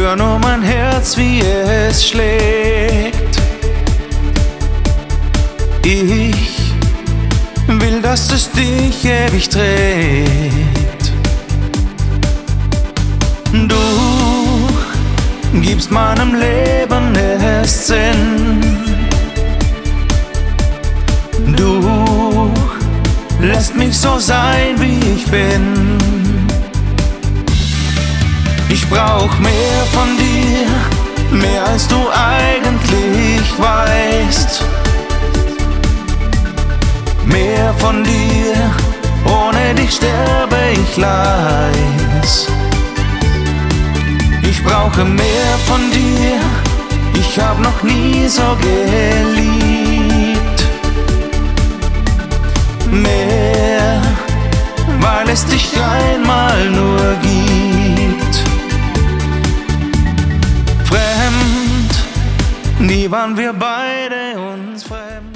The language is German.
Hör nur mein Herz, wie es schlägt. Ich will, dass es dich ewig trägt. Du gibst meinem Leben es Sinn. Du lässt mich so sein, wie ich bin. Ich brauch mehr von dir, mehr als du eigentlich weißt. Mehr von dir, ohne dich sterbe ich leis. Ich brauche mehr von dir, ich hab noch nie so geliebt. Mehr, weil es dich einmal nur gibt. Fremd, nie waren wir beide uns fremd.